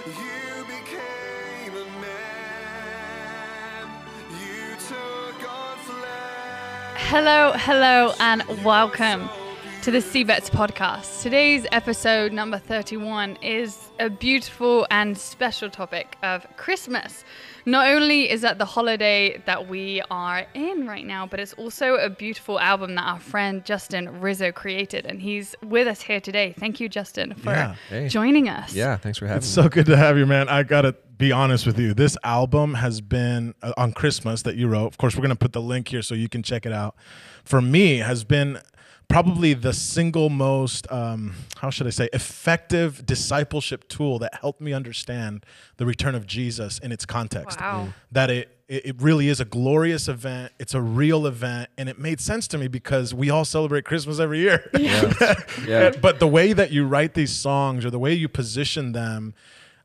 You became a man. You took on flesh. Hello, and welcome to the CBETS podcast. Today's episode number 31 is a beautiful and special topic of Christmas. Not only is that the holiday that we are in right now, but it's also a beautiful album that our friend Justin Rizzo created, and he's with us here today. Thank you, Justin, for joining us. Yeah, thanks for having me. It's so good to have you, man. I gotta be honest with you. This album has been on Christmas that you wrote. Of course, we're gonna put the link here so you can check it out. For me, has been probably the single most, effective discipleship tool that helped me understand the return of Jesus in its context. Wow. That it really is a glorious event. It's a real event. And it made sense to me because we all celebrate Christmas every year. Yeah. But the way that you write these songs or the way you position them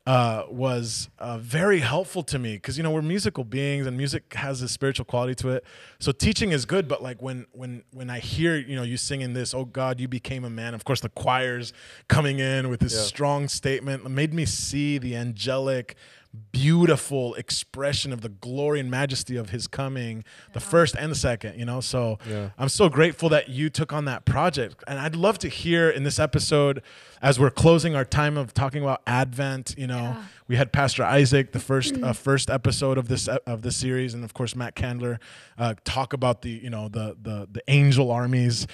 was very helpful to me because, you know, we're musical beings and music has a spiritual quality to it. So teaching is good, but like when I hear, you know, you singing this, "Oh God, you became a man," of course the choir's coming in with this strong statement, it made me see the angelic, beautiful expression of the glory and majesty of his coming, the first and the second, you know? So I'm so grateful that you took on that project. And I'd love to hear in this episode, as we're closing our time of talking about Advent, you know, we had Pastor Isaac, the first episode of this series, and of course Matt Candler talk about the angel armies,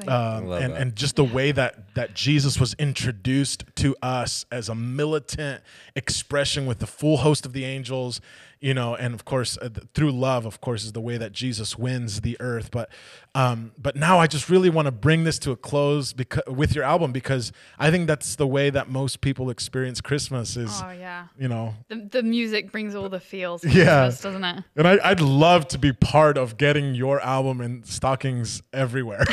and just the way that Jesus was introduced to us as a militant expression with the full host of the angels, you know, and of course through love, of course, is the way that Jesus wins the earth. But now I just really want to bring this to a close with your album, because I think that's the way that most people experience Christmas is, you know, the music brings all the feels of Christmas, doesn't it? And I'd love to be part of getting your album in stockings everywhere.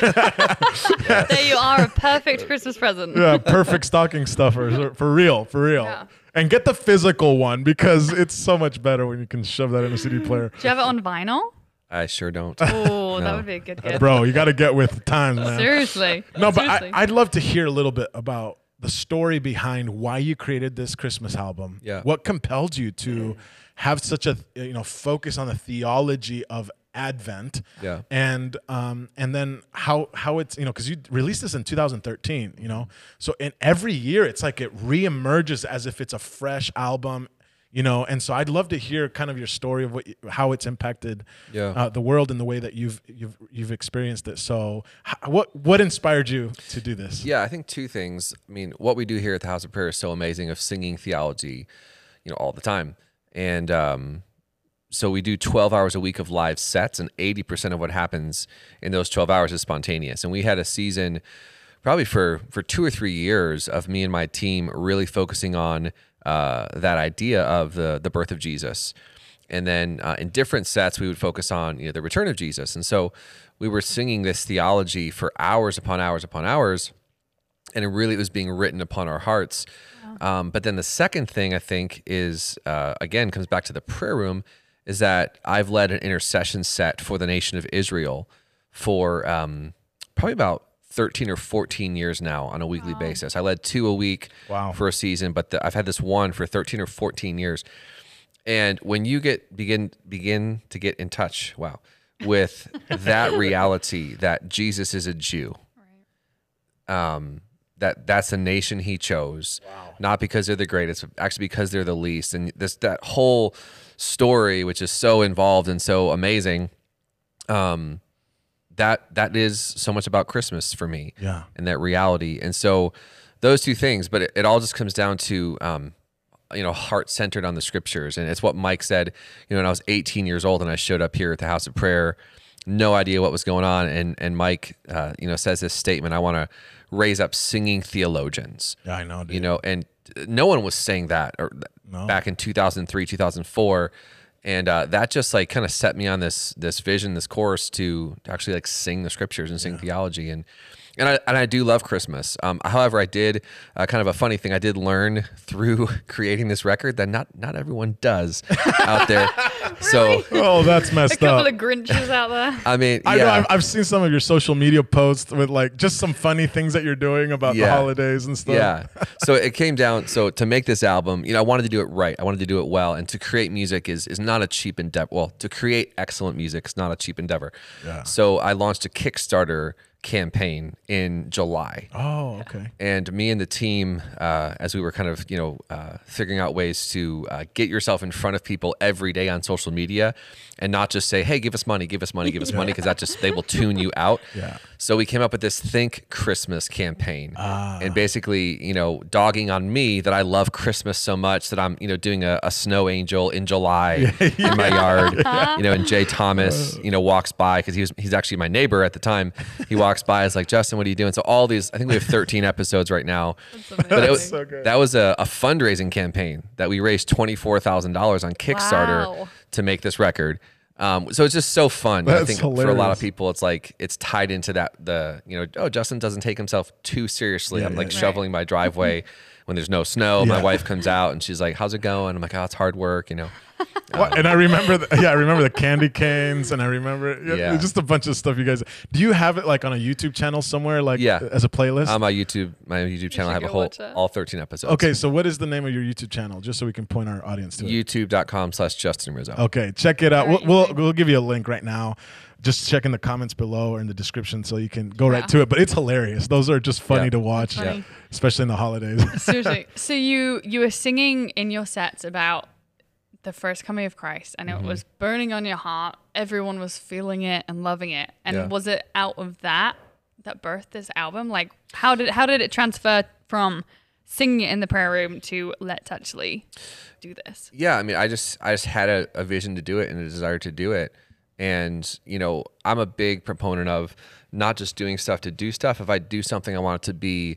There you are, a perfect Christmas present. Yeah, perfect stocking stuffers, for real. Yeah. And get the physical one because it's so much better when you can shove that in a CD player. Do you have it on vinyl? I sure don't. Oh, that would be a good gift. Bro, you got to get with the times, man. Seriously. No, but I'd love to hear a little bit about the story behind why you created this Christmas album. Yeah. What compelled you to have such a focus on the theology of Advent? Yeah. And then how it's, you know, because you released this in 2013, you know, so in every year it's like it reemerges as if it's a fresh album, you know, and so I'd love to hear kind of your story of how it's impacted the world in the way that you've experienced it. So what inspired you to do this? Yeah, I think two things. I mean, what we do here at the House of Prayer is so amazing, of singing theology, you know, all the time. And so we do 12 hours a week of live sets, and 80% of what happens in those 12 hours is spontaneous. And we had a season probably for 2 or 3 years of me and my team really focusing on that idea of the birth of Jesus. And then in different sets, we would focus on, you know, the return of Jesus. And so we were singing this theology for hours upon hours upon hours, and it was being written upon our hearts. But then the second thing I think is, again, comes back to the prayer room, is that I've led an intercession set for the nation of Israel for probably about 13 or 14 years now on a weekly basis. I led 2 a week for a season, but I've had this one for 13 or 14 years. And when you begin to get in touch, with that reality that Jesus is a Jew, that's a nation he chose, not because they're the greatest, actually because they're the least. And that whole story, which is so involved and so amazing, that is so much about Christmas for me, and that reality. And so those two things, but it all just comes down to heart-centered on the scriptures. And it's what Mike said, you know, when I was 18 years old and I showed up here at the House of Prayer, no idea what was going on. And Mike, says this statement, "I want to raise up singing theologians." Yeah, I know, dude. You know, and no one was saying that back in 2003, 2004. And that just like kind of set me on this vision, this course to actually like sing the scriptures and sing theology. And I do love Christmas. However, I did kind of a funny thing. I did learn through creating this record that not everyone does out there. So Oh, that's A messed couple up. of Grinches out there. I mean, I know, yeah, I've seen some of your social media posts with like just some funny things that you're doing about the Yeah. holidays and stuff. yeah. So it came down. So to make this album, I wanted to do it right. I wanted to do it well, and to create music is not a cheap endeavor. Well, to create excellent music is not a cheap endeavor. Yeah. So I launched a Kickstarter campaign in July. Oh, okay. And me and the team, as we were kind of, figuring out ways to get yourself in front of people every day on social media, and not just say, "Hey, give us money, give us money, give us money," because they will tune you out. Yeah. So we came up with this Think Christmas campaign, and basically, dogging on me that I love Christmas so much that I'm, doing a snow angel in July in my yard. And Jay Thomas, walks by because he's actually my neighbor at the time. He walks by, is like, "Justin, what are you doing?" So all these, I think we have 13 episodes right now. But it was, so good. that was a fundraising campaign that we raised $24,000 on Kickstarter Wow. to make this record. So it's just so fun. I That's think for a lot hilarious. of people, it's like it's tied into that Justin doesn't take himself too seriously. Yeah, I'm like yeah. shoveling my driveway when there's no snow. My Yeah. wife comes out and she's like, "How's it going?" I'm like, "Oh, it's hard work." What? And I remember, I remember the candy canes, and I remember Yeah. just a bunch of stuff you guys. Do you have it like on a YouTube channel somewhere, like Yeah. as a playlist? On my YouTube channel, I should have go watch it. all 13 episodes. Okay, so what is the name of your YouTube channel, just so we can point our audience to it? YouTube.com/Justin Rizzo. Okay, check it out. Very We'll easy. give you a link right now. Just check in the comments below or in the description so you can go Yeah. right to it. But it's hilarious. Those are just funny Yeah. to watch, Funny. especially in the holidays. Seriously. So you were singing in your sets about the first coming of Christ, and Mm-hmm. it was burning on your heart. Everyone was feeling it and loving it. And Yeah. was it out of that birthed this album? Like, how did it transfer from singing it in the prayer room to let's actually do this? Yeah, I mean, I just had a vision to do it and a desire to do it. And, I'm a big proponent of not just doing stuff to do stuff. If I do something, I want it to be,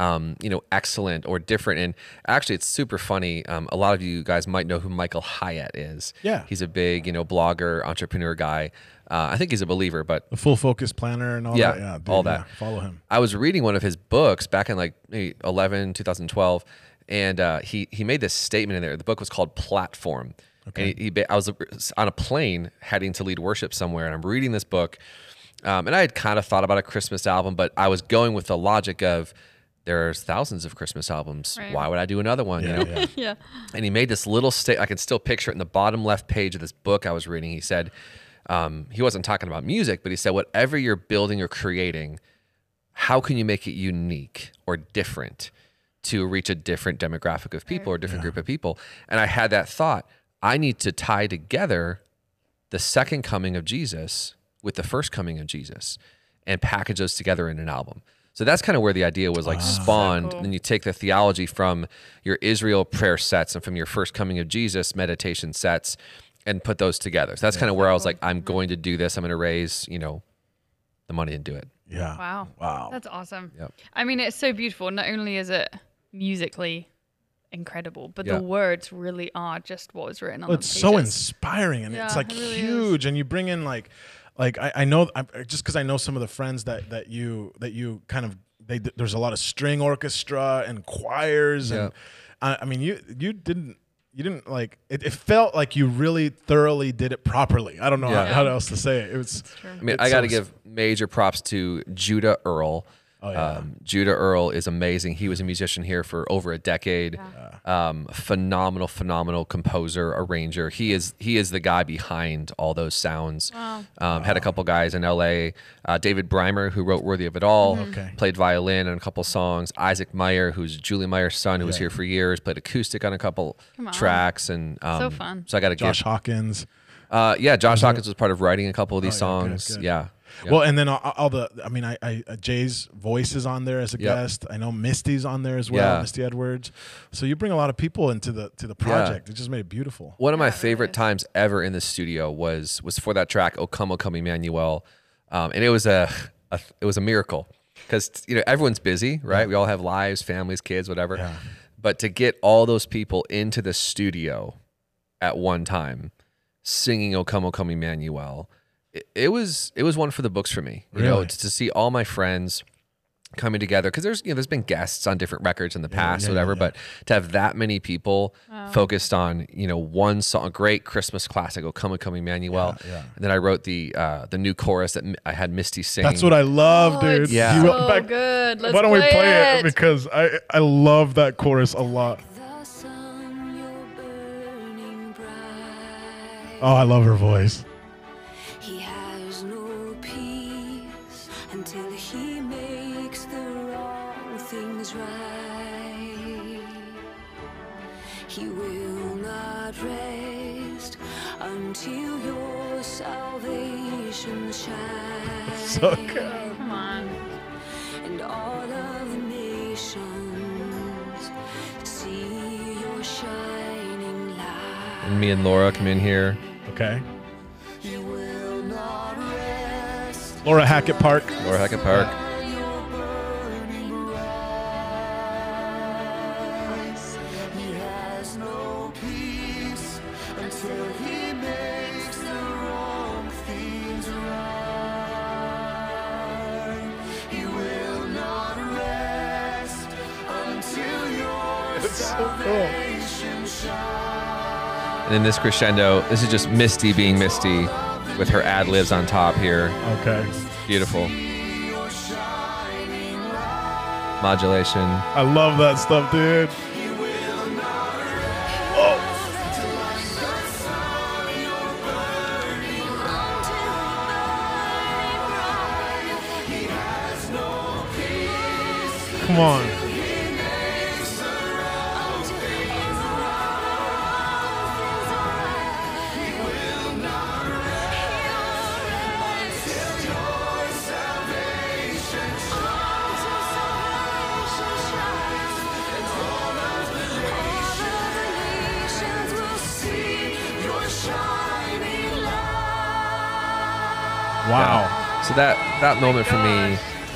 excellent or different. And actually, it's super funny. A lot of you guys might know who Michael Hyatt is. Yeah. He's a big, blogger, entrepreneur guy. I think he's a believer, but The full focus planner and all Yeah, that. Yeah, dude, all that. yeah, follow him. I was reading one of his books back in like maybe 2012, and he made this statement in there. The book was called Platform. Okay. And I was on a plane heading to lead worship somewhere, and I'm reading this book, and I had kind of thought about a Christmas album, but I was going with the logic of there's thousands of Christmas albums. Right. Why would I do another one? Yeah, yeah. Yeah. And he made this little I can still picture it in the bottom left page of this book I was reading. He said, he wasn't talking about music, but he said, whatever you're building or creating, how can you make it unique or different to reach a different demographic of people or a different group of people? And I had that thought, I need to tie together the second coming of Jesus with the first coming of Jesus and package those together in an album. So that's kind of where the idea was like spawned. So cool. Then you take the theology from your Israel prayer sets and from your first coming of Jesus meditation sets and put those together. So that's kind of where I was like, I'm going to do this. I'm going to raise, the money and do it. Yeah. Wow. Wow. That's awesome. Yep. I mean, it's so beautiful. Not only is it musically incredible, but Yeah. the words really are just what was written on Well, the it's pages. so inspiring, and it's Yeah, like it really huge. And you bring in like I know just because I know some of the friends that you kind of there's a lot of string orchestra and choirs, and I mean you didn't like it felt like you really thoroughly did it properly. I don't know Yeah. how else to say it. It was. True. I mean, It's I got to so- give major props to Judah Earl. Oh, yeah. Judah Earl is amazing. He was a musician here for over a decade. Phenomenal composer, arranger. He is the guy behind all those sounds. Wow. Had a couple guys in LA. David Breimer, who wrote Worthy of It All, Okay. played violin on a couple songs. Isaac Meyer, who's Julie Meyer's son, who was Yeah. here for years, played acoustic on a couple Come on. tracks. And So fun. So I got to Josh give. Hawkins. Josh Hawkins was part of writing a couple of these Oh, yeah, good, songs. good. Yeah. Well, and then all the, I mean, I Jay's voice is on there as a Yep. guest. I know Misty's on there as well, Yeah. Misty Edwards. So you bring a lot of people into the project. It just made it beautiful. One of my Yeah, it really favorite is. times ever in the studio was for that track "O Come, Emmanuel," and it was a miracle because everyone's busy, right? We all have lives, families, kids, whatever. Yeah. But to get all those people into the studio at one time, singing "O Come, Emmanuel," it was one for the books for me. You know, Really? to see all my friends coming together, because there's been guests on different records in the past, yeah, whatever, yeah. but to have that many people focused on one song, a great Christmas classic, "O Come, O Come, Emmanuel," Yeah, yeah. and then I wrote the new chorus that I had Misty sing. That's what I love, dude. It's Yeah. so good. Let's Why don't we play play it? it? Because I love that chorus a lot. The sun, you're burning bright. Oh, I love her voice. He has no peace until he makes the wrong things right. He will not rest until your salvation shines. So good. Come on. And all of the nations see your shining light. And me and Laura come in here. Okay. He will not rest. Laura Hackett Park. Laura Hackett Park. You're burning bright. He has no peace until he makes the wrong things right. He will not rest until your so cool. salvation shines. And in this crescendo, this is just Misty being Misty with her ad libs on top here. Okay. Beautiful. Modulation. I love that stuff, dude. Come on. Wow. So that moment for me,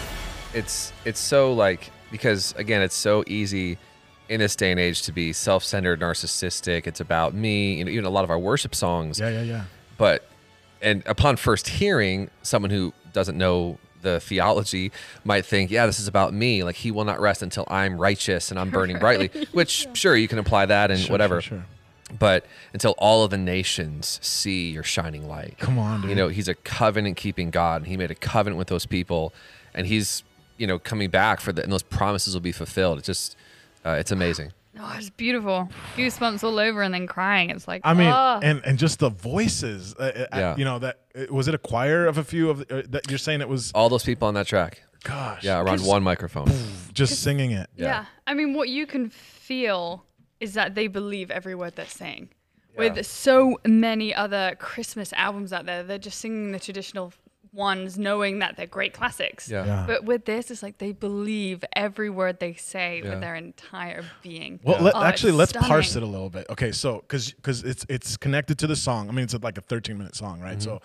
it's so like, because again, it's so easy in this day and age to be self-centered, narcissistic. It's about me, even a lot of our worship songs. Yeah. But and upon first hearing, someone who doesn't know the theology might think, yeah, this is about me. Like, he will not rest until I'm righteous and I'm burning brightly, which sure, you can apply that and whatever. Sure. But until all of the nations see your shining light. Come on, dude. He's a covenant keeping God, and he made a covenant with those people, and he's, coming back and those promises will be fulfilled. It's just, it's amazing. Oh, it's beautiful. Goosebumps all over and then crying. It's like, I mean, oh. and just the voices. Yeah. That was it a choir of a few of that you're saying it was. All those people on that track. Gosh. Yeah, around one microphone. Just singing it. Yeah. I mean, what you can feel is that they believe every word they're saying. With so many other Christmas albums out there, they're just singing the traditional ones, knowing that they're great classics. Yeah. But with this, it's like they believe every word they say Yeah. with their entire being. Well, It's let's parse stunning. it a little bit. Okay, so because it's connected to the song. I mean, it's like a 13-minute song, right? So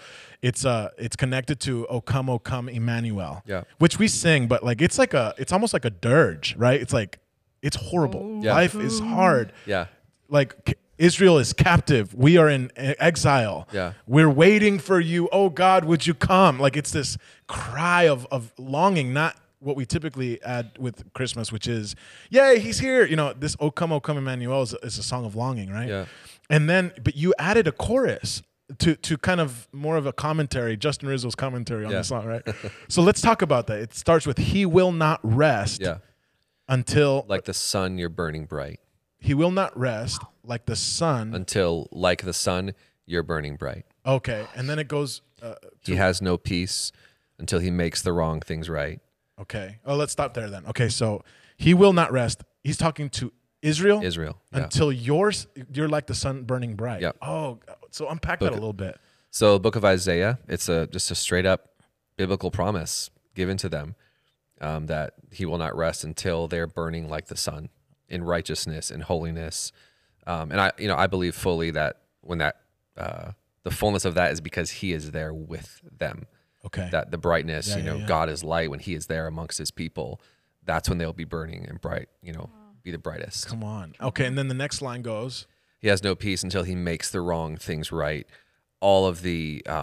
it's connected to "O Come, Emmanuel," Yeah. which we sing, but like it's almost like a dirge, right? It's like it's horrible. Yeah. Life is hard. Yeah. Like Israel is captive. We are in exile. Yeah. We're waiting for you. Oh God, would you come? Like it's this cry of longing, not what we typically add with Christmas, which is, yay, he's here. This O Come, Emmanuel is a song of longing, right? Yeah. And then, but you added a chorus to kind of more of a commentary, Justin Rizzo's commentary on Yeah. the song, right? So let's talk about that. It starts with, he will not rest Yeah. until, Like the sun, you're burning bright. he will not rest like the sun. Until, like the sun, you're burning bright. Okay. And then it goes, He has no peace until he makes the wrong things right. okay. Oh, let's stop there then. Okay. So he will not rest. He's talking to Israel. Israel. Yeah. Until you're like the sun burning bright. Yep. Oh, so unpack that a little bit. So, the book of Isaiah, it's just a straight up biblical promise given to them that he will not rest until they're burning like the sun in righteousness and holiness. And I believe fully that when that the fullness of that is because he is there with them. Okay. That the brightness, Yeah. God is light when he is there amongst his people. That's when they'll be burning and bright, be the brightest. Come on. Okay. And then the next line goes, He has no peace until he makes the wrong things right. All of the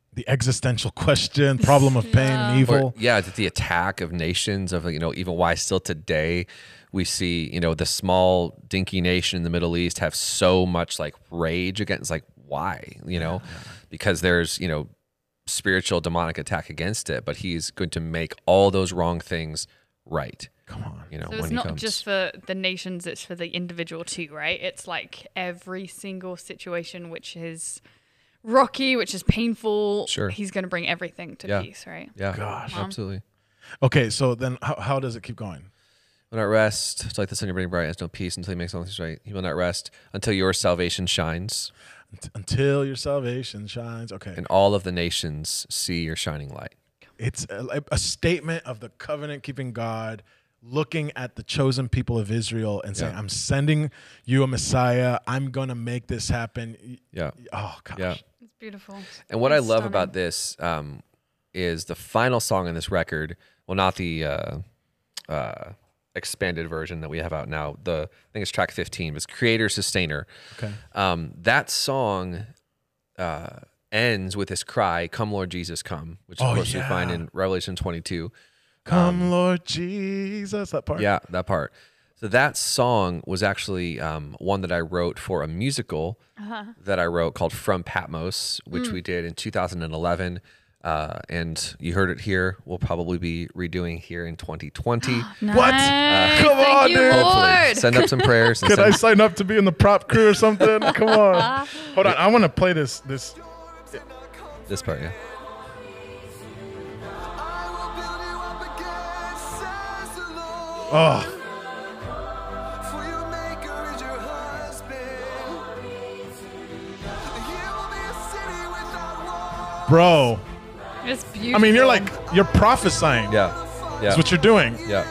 the existential question, problem of pain and evil. The attack of nations of, even why still today we see, the small dinky nation in the Middle East have so much like rage against, like, why, because there's, spiritual demonic attack against it, but he's going to make all those wrong things right. Come on. So when it's he not comes. just for the nations, it's for the individual too, right? It's like every single situation which is rocky, which is painful. Sure. He's going to bring everything to peace, right? Yeah, Gosh. absolutely. Okay, so then how does it keep going? Will not rest. It's like the sun you're burning bright. Has no peace until he makes all things right. He will not rest until your salvation shines, Until your salvation shines. Okay. and all of the nations see your shining light. It's a statement of the covenant-keeping God looking at the chosen people of Israel and saying, Yeah. I'm sending you a Messiah. I'm going to make this happen. Yeah. Oh, gosh. Yeah. It's beautiful. And what I It's love stunning. about this is the final song on this record. Well, not the expanded version that we have out now. I think it's track 15. It's Creator Sustainer. Okay. That song ends with this cry, "Come, Lord Jesus, come," which of course we find in Revelation 22. Come, Lord Jesus. That part? Yeah, that part. So that song was actually one that I wrote for a musical that I wrote called From Patmos, which we did in 2011. And you heard it here. We'll probably be redoing here in 2020. What? Nice. Come Thank on, you, dude. Lord. Send up some prayers. And Could I send, sign up to be in the prop crew or something? Come on. Hold on. I want to play this. this part, yeah. I will build you up again, says the Lord. Oh, For your maker is your husband. Here will be a city without walls. bro. It's beautiful. I mean, you're prophesying. Yeah. Yeah. That's what you're doing. Yeah.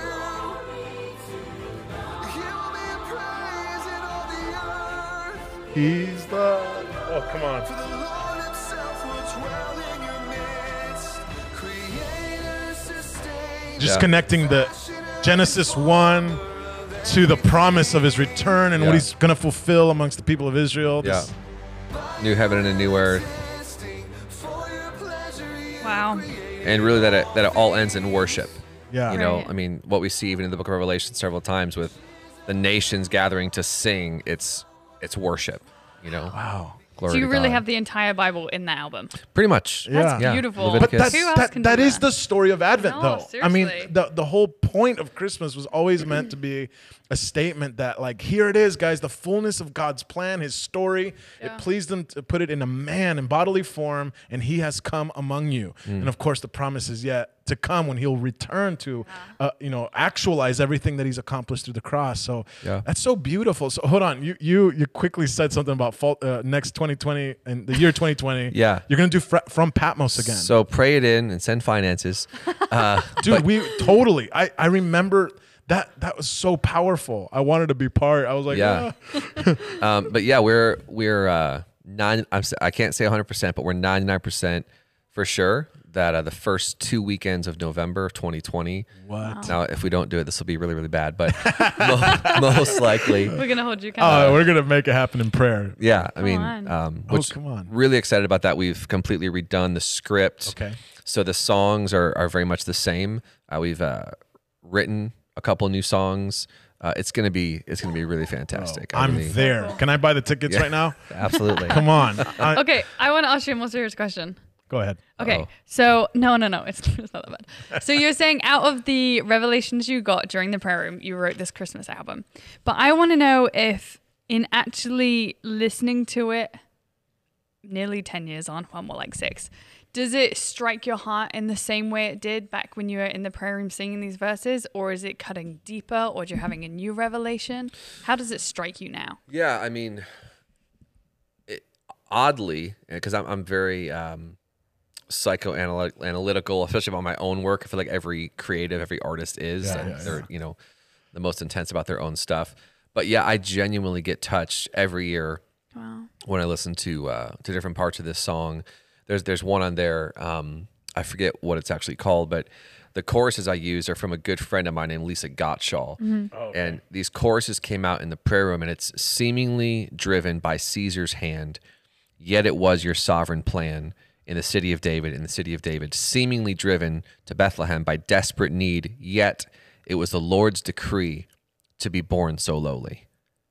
Here will be a praise in all the earth. He's the. Oh, come on. The Lord himself will dwell in your midst. Creator, sustainer. Just Yeah. connecting the Genesis 1 to the promise of his return and what Yeah. he's going to fulfill amongst the people of Israel. Yeah. This- New heaven and a new earth. For your pleasure, he Wow. And really that it all ends in worship. Yeah. You know, Right. I mean, what we see even in the book of Revelation several times with the nations gathering to sing, it's worship, Wow. Glory So you to really God. have the entire Bible in that album. Pretty much. Yeah. That's beautiful. But Leviticus. Who else that can do that is that? the story of Advent, No, though. I mean, seriously. the whole point of Christmas was always meant to be a statement that, like, here it is, guys, the fullness of God's plan, his story. Yeah. It pleased him to put it in a man in bodily form, and he has come among you. Mm. And of course, the promise is yet to come when he'll return to, actualize everything that he's accomplished through the cross. So Yeah. that's so beautiful. So hold on, you quickly said something about next 2020 and the year 2020. Yeah. You're gonna do From Patmos again. So pray it in and send finances. Dude, we totally. I remember that was so powerful. I wanted to be part. I was like, Yeah. But yeah, we're I can't say 100%, but we're 99% for sure that the first 2 weekends of November of 2020. What? Now, if we don't do it, this will be really, really bad. But most likely, We're gonna hold you accountable. Oh, we're gonna make it happen in prayer. yeah. I mean, on. which come on. really excited about that. We've completely redone the script. Okay. So the songs are very much the same. We've written a couple new songs. It's gonna be really fantastic. I I'm really- there. Can I buy the tickets Yeah. right now? Absolutely. Come on. Okay, I want to ask you a more serious question. Go ahead. Okay, Uh-oh. so no, it's not that bad. So you're saying out of the revelations you got during the prayer room, you wrote this Christmas album. But I want to know if in actually listening to it nearly 10 years on, well, more like 6, does it strike your heart in the same way it did back when you were in the prayer room singing these verses? Or is it cutting deeper, or you're having a new revelation? How does it strike you now? Yeah, I mean, oddly, because I'm very psychoanalytical, especially about my own work. I feel like every creative, every artist is. Yeah, and yeah, they're the most intense about their own stuff. But yeah, I genuinely get touched every year Wow. when I listen to different parts of this song. There's one on there. I forget what it's actually called, but the choruses I use are from a good friend of mine named Lisa Gottschall. And these choruses came out in the prayer room, and it's seemingly driven by Caesar's hand, yet it was your sovereign plan. in the city of David, seemingly driven to Bethlehem by desperate need, yet it was the Lord's decree to be born so lowly.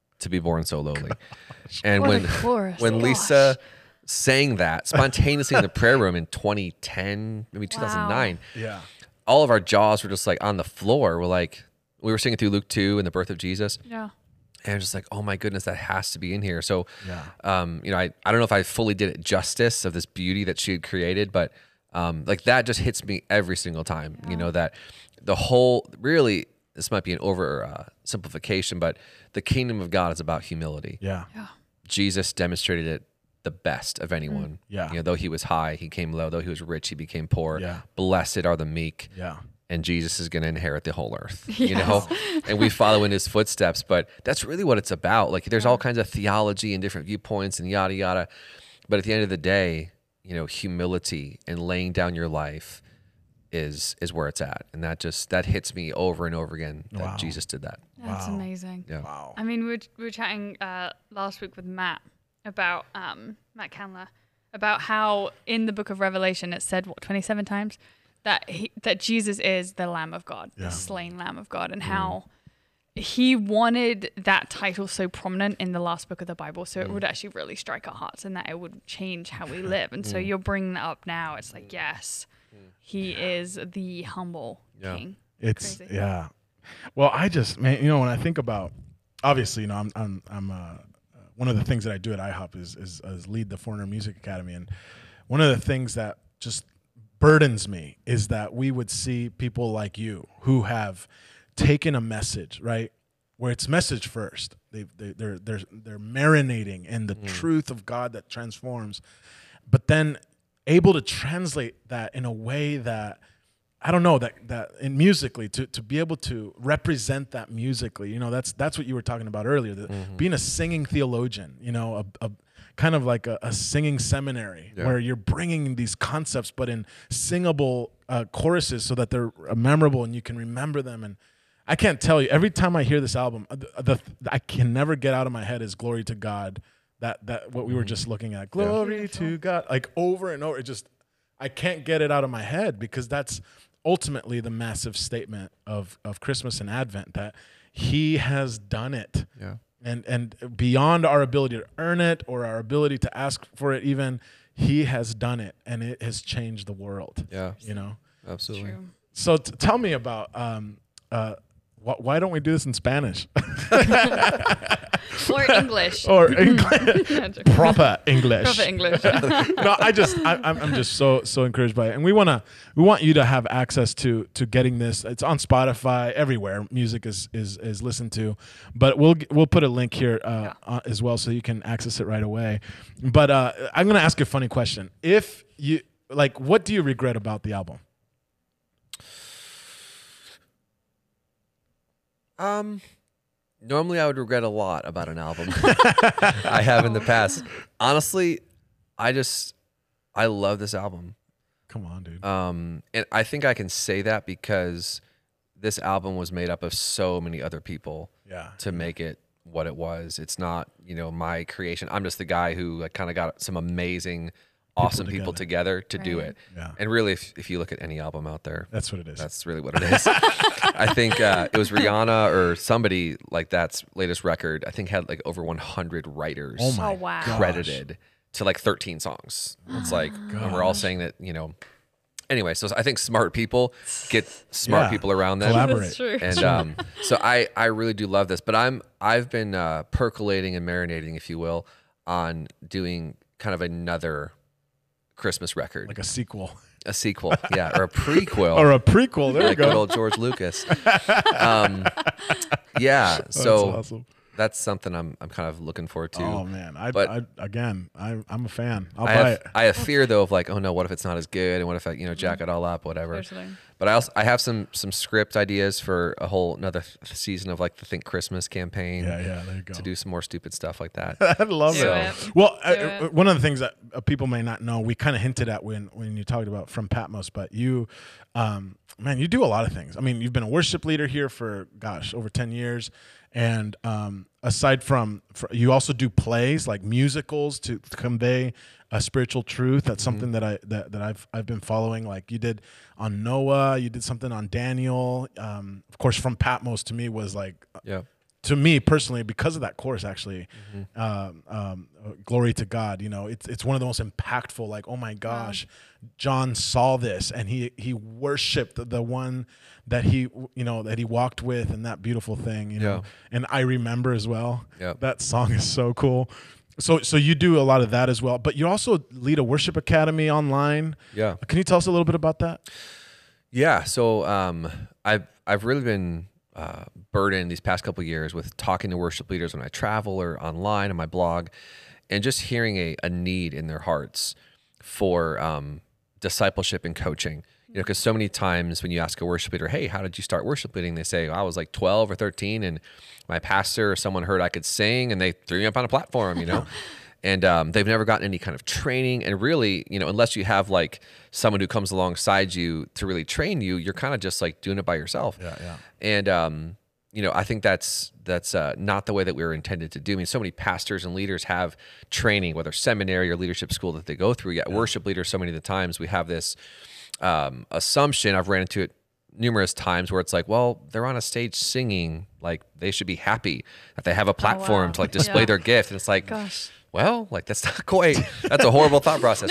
And What a chorus. when Gosh. Lisa sang that spontaneously in the prayer room in 2010, maybe 2009, Yeah. all of our jaws were just like on the floor. We were singing through Luke 2 and the birth of Jesus. Yeah. And I'm just like, oh my goodness, that has to be in here. So, Yeah. I don't know if I fully did it justice of this beauty that she had created, but like that just hits me every single time. That the whole, really, this might be an over simplification, but the kingdom of God is about humility. Yeah. Yeah. Jesus demonstrated it the best of anyone. Yeah. Though he was high, he came low. Though he was rich, he became poor. Yeah. Blessed are the meek. Yeah. And Jesus is going to inherit the whole earth, and we follow in his footsteps. But that's really what it's about. Like there's all kinds of theology and different viewpoints and yada, yada. But at the end of the day, humility and laying down your life is where it's at. And that hits me over and over again that Wow. Jesus did that. That's amazing. Yeah. Wow. I mean, we were chatting last week with Matt about Matt Candler about how in the book of Revelation it said 27 times that Jesus is the Lamb of God, Yeah. the slain Lamb of God, and how he wanted that title so prominent in the last book of the Bible, so it would actually really strike our hearts, and that it would change how we live. And so you're bringing that up now. It's like, yes, he is the humble Yeah. King. It's Crazy. yeah. Well, I just when I think about, obviously, I'm one of the things that I do at IHOP is lead the Foreigner Music Academy, and one of the things that just burdens me is that we would see people like you who have taken a message, right, where it's message first. They're marinating in the truth of God that transforms, but then able to translate that in a way that I don't know, that in musically to be able to represent that musically, that's what you were talking about earlier, being a singing theologian, a kind of like a singing seminary where you're bringing these concepts but in singable choruses so that they're memorable and you can remember them. And I can't tell you, every time I hear this album, I can never get out of my head is "Glory to God." That what we were just looking at, "Glory to God," like over and over. I can't get it out of my head because that's ultimately the massive statement of Christmas and Advent, that he has done it. Yeah. And beyond our ability to earn it or our ability to ask for it even, he has done it, and it has changed the world. Yeah. Absolutely. True. So tell me about why don't we do this in Spanish? Or English. Or English. Yeah, joking. Proper English. Proper English. No, I'm just so encouraged by it, and we want you to have access to getting this. It's on Spotify, everywhere music is listened to, but we'll put a link here as well so you can access it right away. But I'm gonna ask you a funny question. If you what do you regret about the album? Normally I would regret a lot about an album. I have in the past. Honestly, I love this album. Come on, dude. And I think I can say that because this album was made up of so many other people to make it what it was. It's not, my creation. I'm just the guy who kind of got some amazing, awesome people together to do it. Yeah. And really, if you look at any album out there, That's what it is. that's really what it is. I think it was Rihanna or somebody like that's latest record, I think had like over 100 writers Oh my Oh, wow. gosh. credited to like 13 songs. It's like, and we're all saying that, anyway, so I think smart people get smart Yeah. people around them. Collaborate. That's true. And so I really do love this, but I've been percolating and marinating, if you will, on doing kind of another Christmas record, Like a sequel a sequel, or a prequel, or a prequel. There like you good go. old George Lucas. So awesome. that's something I'm kind of looking forward to. Oh man, I'm a fan. I'll I buy have it. I have fear though of like, oh no, what if it's not as good, and what if I jack it all up, whatever. Totally. But I have some script ideas for a whole another season of like the Think Christmas campaign. Yeah, there you go. To do some more stupid stuff like that. I love Do it. it. Well, Do it. one of the things that people may not know, we kind of hinted at when you talked about From Patmos, but you, man, you do a lot of things. I mean, you've been a worship leader here for over 10 years, And aside from, you also do plays like musicals to convey a spiritual truth. That's something that I've been following. Like you did on Noah, you did something on Daniel. Of course, From Patmos to me was like, Yeah. to me personally, because of that course, actually, glory to God. You know, it's one of the most impactful. Like, oh my gosh, John saw this and he worshipped the one that he walked with, and that beautiful thing. You know, Yeah. and I remember as well. Yeah. That song is so cool. So you do a lot of that as well, but you also lead a worship academy online. Yeah. Can you tell us a little bit about that? Yeah. So I've really been burdened these past couple of years with talking to worship leaders when I travel or online on my blog, and just hearing a need in their hearts for discipleship and coaching. You know, because so many times when you ask a worship leader, "Hey, how did you start worship leading?" They say, "I was like 12 or 13, and my pastor or someone heard I could sing, and they threw me up on a platform." You know. And they've never gotten any kind of training. And really, you know, unless you have like someone who comes alongside you to really train you, you're kind of just like doing it by yourself. Yeah. And, you know, I think that's not the way that we were intended to do. I mean, so many pastors and leaders have training, whether seminary or leadership school that they go through. Yet worship leaders, so many of the times we have this assumption, I've ran into it numerous times, where it's like, well, they're on a stage singing, like they should be happy that they have a platform to like display their gift. And it's like, Gosh. well, like that's not quite, that's a horrible thought process,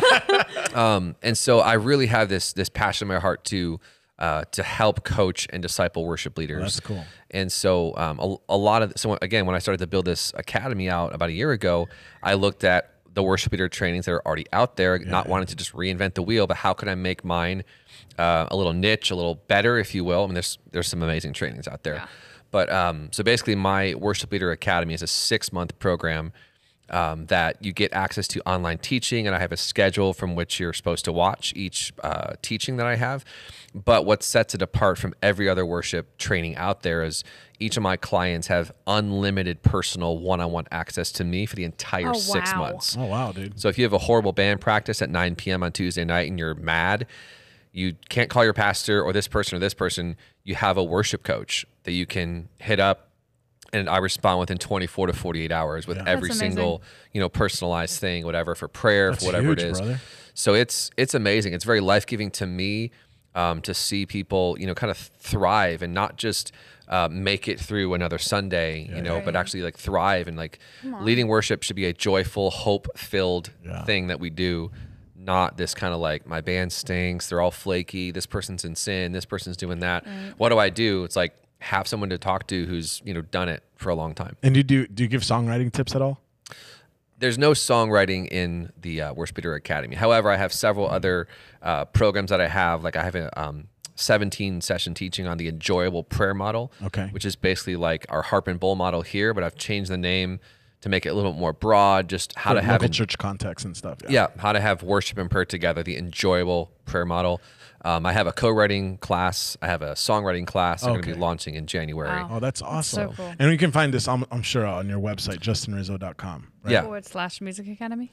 right? And so I really have this passion in my heart to help coach and disciple worship leaders. That's cool. And so a lot of, so again, when I started to build this academy out about a year ago, I looked at the worship leader trainings that are already out there, not wanting to just reinvent the wheel, but how can I make mine a little niche, a little better, if you will. I mean, there's some amazing trainings out there. Yeah. But so basically my worship leader academy is a 6-month program that you get access to online teaching, and I have a schedule from which you're supposed to watch each teaching that I have. But what sets it apart from every other worship training out there is each of my clients have unlimited personal one-on-one access to me for the entire 6 wow. months. Oh wow, dude. So if you have a horrible band practice at 9 p.m. on Tuesday night and you're mad, you can't call your pastor or this person. You have a worship coach that you can hit up, and I respond within 24 to 48 hours with every That's single, you know, personalized thing, whatever, for prayer, That's for whatever huge, it is. brother. So it's amazing. It's very life-giving to me to see people, you know, kind of thrive and not just make it through another Sunday, you know, but actually like thrive. And like leading worship should be a joyful, hope-filled thing that we do. Not this kind of like, my band stinks, they're all flaky, this person's in sin, this person's doing that. What do I do? It's like, have someone to talk to who's, you know, done it for a long time. And do you give songwriting tips at all? There's no songwriting in the Worship Leader Academy. However, I have several other programs that I have. Like I have a 17 session teaching on the enjoyable prayer model, which is basically like our harp and bowl model here, but I've changed the name to make it a little bit more broad, just how For to have local church context and stuff. Yeah, how to have worship and prayer together, the enjoyable prayer model. I have a co-writing class. I have a songwriting class. I'm going to be launching in January. Wow. Oh, that's awesome. so cool. And you can find this, I'm sure, on your website, justinrizzo.com. Right? Yeah. / Music Academy.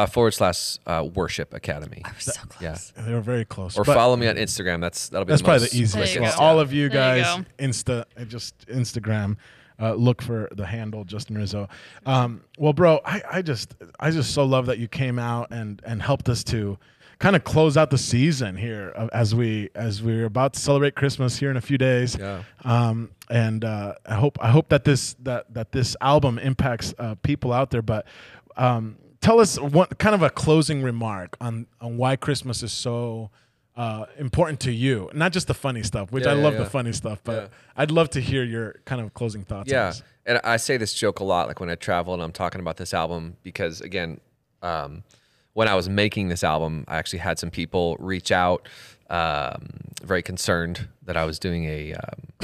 / Worship Academy. I was so close. Yeah. They were very close. Or But follow me on Instagram. That'll be that's the probably most the easiest. There you Well, go. all of you There you guys, Instagram. Look for the handle Justin Rizzo. Well, bro, I just so love that you came out and helped us to kind of close out the season here as we're about to celebrate Christmas here in a few days. Yeah. And I hope that this album impacts people out there. But tell us what kind of a closing remark on why Christmas is so important to you, not just the funny stuff, which I love the funny stuff, but I'd love to hear your kind of closing thoughts. on this. And I say this joke a lot, like when I travel and I'm talking about this album, because again, when I was making this album, I actually had some people reach out, very concerned that I was doing a,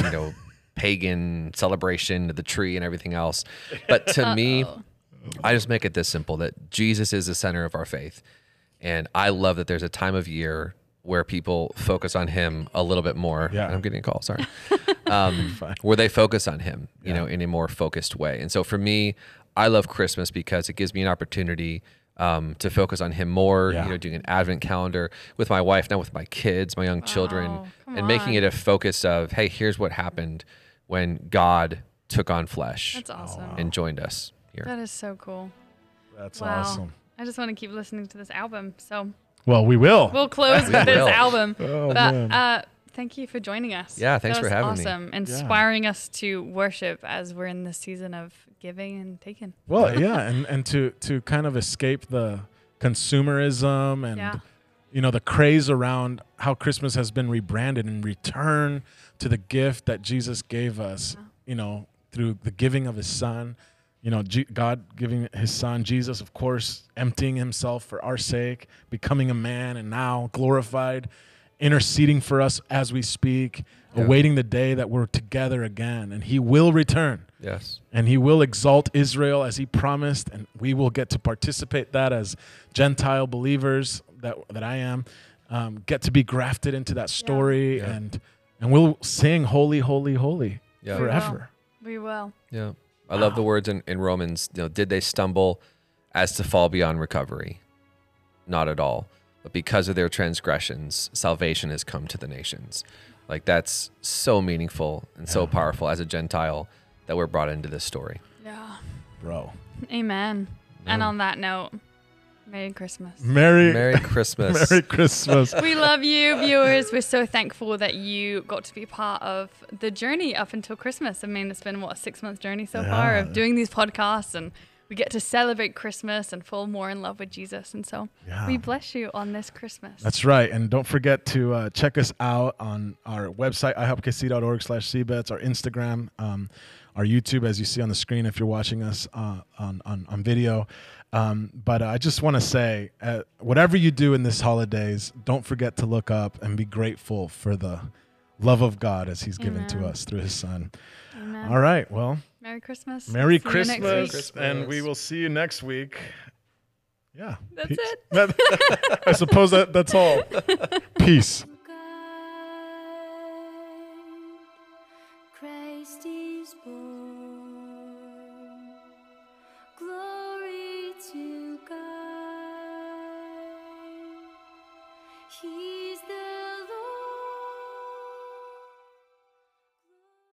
pagan celebration of the tree and everything else. But to me, I just make it this simple, that Jesus is the center of our faith. And I love that there's a time of year where people focus on him a little bit more. Yeah. I'm getting a call, sorry. Where they focus on him, you know, in a more focused way. And so for me, I love Christmas because it gives me an opportunity to focus on him more, you know, doing an Advent calendar with my wife, now with my kids, my young children, and making it a focus of, hey, here's what happened when God took on flesh That's awesome. and joined us here. That is so cool. That's Wow. awesome. I just want to keep listening to this album. So Well, we will. we'll close We with this will. album. Oh, But man. thank you for joining us. Yeah, thanks That for was having me. awesome. Inspiring us to worship as we're in this season of giving and taking. Well, yeah, and to kind of escape the consumerism and Yeah. the craze around how Christmas has been rebranded and return to the gift that Jesus gave us, through the giving of his son, God giving his son, Jesus, of course, emptying himself for our sake, becoming a man and now glorified, interceding for us as we speak, Yeah. awaiting the day that we're together again, and he will return. Yes. And he will exalt Israel as he promised, and we will get to participate that as Gentile believers that I am, get to be grafted into that story, Yeah. and we'll sing holy, holy, holy Yeah. forever. We will. Yeah. I love the words in Romans, did they stumble as to fall beyond recovery? Not at all. But because of their transgressions, salvation has come to the nations. Like, that's so meaningful and so powerful as a Gentile that we're brought into this story. Yeah. Bro. Amen. And on that note, Merry Christmas. Merry Christmas. Merry Christmas. We love you, viewers. We're so thankful that you got to be part of the journey up until Christmas. I mean, it's been, a 6-month journey so far of doing these podcasts, and we get to celebrate Christmas and fall more in love with Jesus. And so we bless you on this Christmas. That's right. And don't forget to check us out on our website, ihelpkc.org/cbets, our Instagram, our YouTube, as you see on the screen if you're watching us on video. But I just want to say, whatever you do in this holidays, don't forget to look up and be grateful for the love of God as he's given to us through his son. Amen. All right. Well, Merry Christmas. Merry See you next week. Christmas. And we will see you next week. Yeah. That's Peace. it. I suppose that's all. Peace. Christ is born.